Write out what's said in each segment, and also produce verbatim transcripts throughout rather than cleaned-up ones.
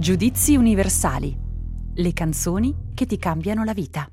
Giudizi universali. Le canzoni che ti cambiano la vita.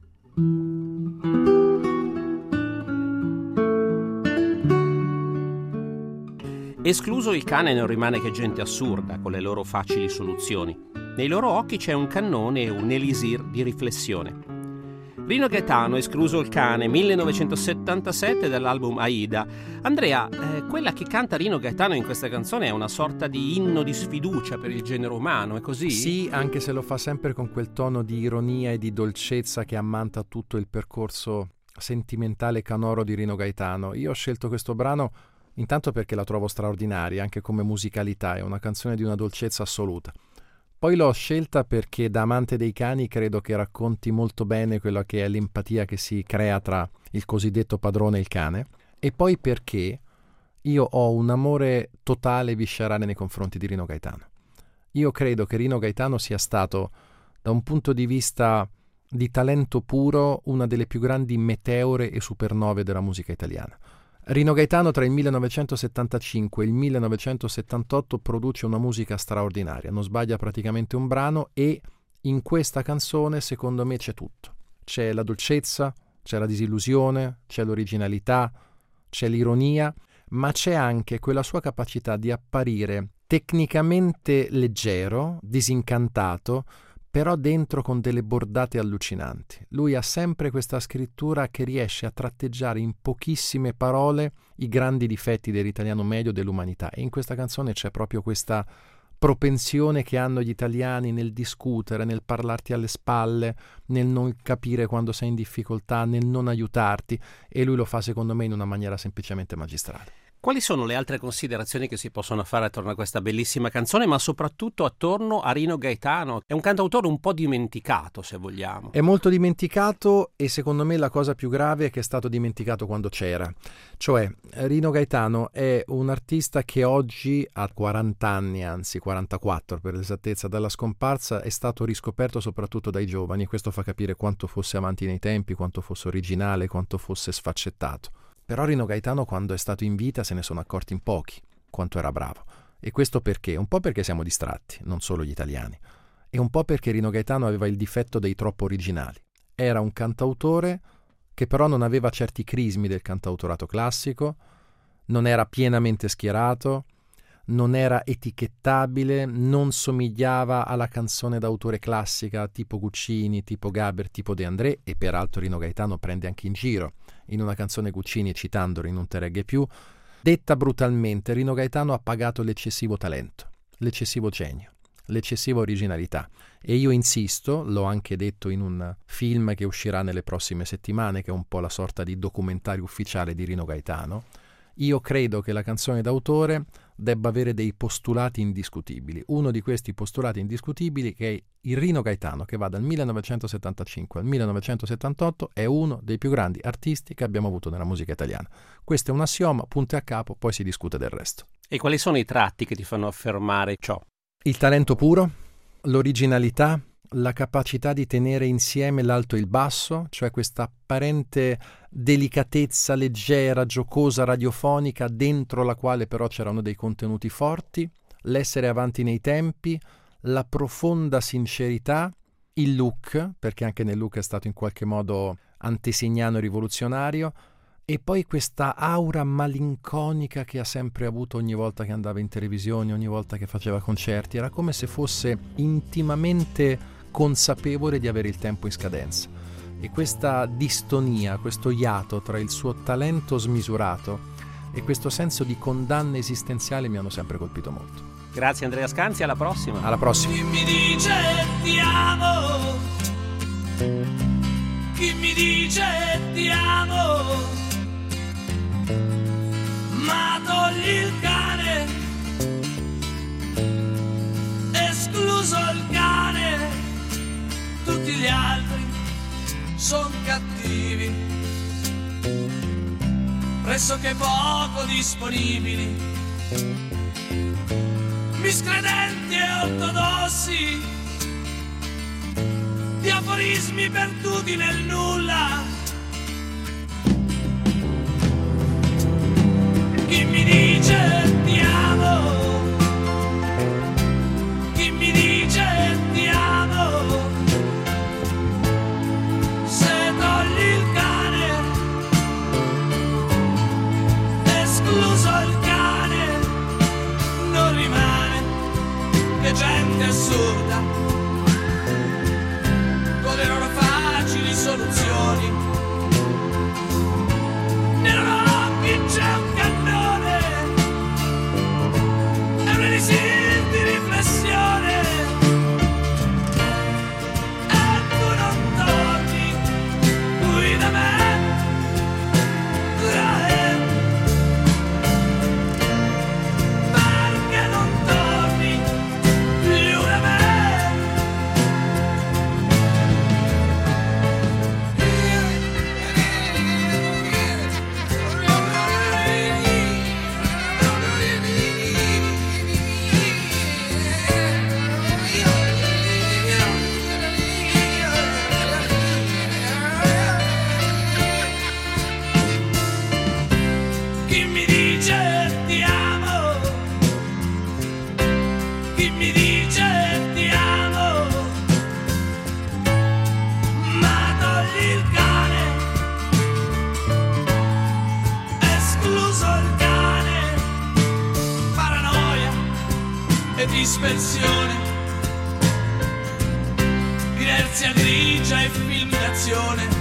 Escluso il cane, non rimane che gente assurda con le loro facili soluzioni. Nei loro occhi c'è un cannone e un elisir di riflessione. Rino Gaetano, Escluso il cane, millenovecentosettantasette, dall'album Aida. Andrea, eh, quella che canta Rino Gaetano in questa canzone è una sorta di inno di sfiducia per il genere umano, è così? Sì, anche se lo fa sempre con quel tono di ironia e di dolcezza che ammanta tutto il percorso sentimentale canoro di Rino Gaetano. Io ho scelto questo brano intanto perché la trovo straordinaria, anche come musicalità, è una canzone di una dolcezza assoluta. Poi l'ho scelta perché da amante dei cani credo che racconti molto bene quella che è l'empatia che si crea tra il cosiddetto padrone e il cane, e poi perché io ho un amore totale e viscerale nei confronti di Rino Gaetano. Io credo che Rino Gaetano sia stato, da un punto di vista di talento puro, una delle più grandi meteore e supernove della musica italiana. Rino Gaetano tra il millenovecentosettantacinque e il millenovecentosettantotto produce una musica straordinaria, non sbaglia praticamente un brano, e in questa canzone secondo me c'è tutto. C'è la dolcezza, c'è la disillusione, c'è l'originalità, c'è l'ironia, ma c'è anche quella sua capacità di apparire tecnicamente leggero, disincantato, però dentro con delle bordate allucinanti. Lui ha sempre questa scrittura che riesce a tratteggiare in pochissime parole i grandi difetti dell'italiano medio, dell'umanità, e in questa canzone c'è proprio questa propensione che hanno gli italiani nel discutere, nel parlarti alle spalle, nel non capire quando sei in difficoltà, nel non aiutarti, e lui lo fa secondo me in una maniera semplicemente magistrale. Quali sono le altre considerazioni che si possono fare attorno a questa bellissima canzone, ma soprattutto attorno a Rino Gaetano? È un cantautore un po' dimenticato, se vogliamo. È molto dimenticato, e secondo me la cosa più grave è che è stato dimenticato quando c'era. Cioè, Rino Gaetano è un artista che oggi, a quaranta anni, anzi quarantaquattro per l'esattezza, dalla scomparsa, è stato riscoperto soprattutto dai giovani, e questo fa capire quanto fosse avanti nei tempi, quanto fosse originale, quanto fosse sfaccettato. Però Rino Gaetano, quando è stato in vita, se ne sono accorti in pochi quanto era bravo. E questo perché? Un po' perché siamo distratti, non solo gli italiani, e un po' perché Rino Gaetano aveva il difetto dei troppo originali. Era un cantautore che però non aveva certi crismi del cantautorato classico, non era pienamente schierato, non era etichettabile, non somigliava alla canzone d'autore classica tipo Guccini, tipo Gaber, tipo De André, e peraltro Rino Gaetano prende anche in giro in una canzone Guccini citandolo in Un te reggae più. Detta brutalmente, Rino Gaetano ha pagato l'eccessivo talento, l'eccessivo genio, l'eccessiva originalità, e io insisto, l'ho anche detto in un film che uscirà nelle prossime settimane, che è un po' la sorta di documentario ufficiale di Rino Gaetano. Io credo che la canzone d'autore debba avere dei postulati indiscutibili. Uno di questi postulati indiscutibili, che è il Rino Gaetano, che va dal millenovecentosettantacinque al millenovecentosettantotto, è uno dei più grandi artisti che abbiamo avuto nella musica italiana. Questo è un assioma, punto e a capo, poi si discute del resto. E quali sono i tratti che ti fanno affermare ciò? Il talento puro, l'originalità, la capacità di tenere insieme l'alto e il basso, cioè questa apparente delicatezza leggera, giocosa, radiofonica, dentro la quale però c'erano dei contenuti forti, l'essere avanti nei tempi, la profonda sincerità, il look, perché anche nel look è stato in qualche modo antesignano e rivoluzionario, e poi questa aura malinconica che ha sempre avuto ogni volta che andava in televisione, ogni volta che faceva concerti. Era come se fosse intimamente consapevole di avere il tempo in scadenza, e questa distonia, questo iato tra il suo talento smisurato e questo senso di condanna esistenziale mi hanno sempre colpito molto. Grazie Andrea Scanzi, alla prossima. Alla prossima. Chi mi dice ti amo, chi mi dice ti amo, ma togli il cane, escluso il cane, tutti gli altri son cattivi, pressoché poco disponibili, miscredenti e ortodossi, di aforismi perduti nel nulla. Chi mi dice ti amo, chi mi dice dispersione, inerzia grigia e film d'azione,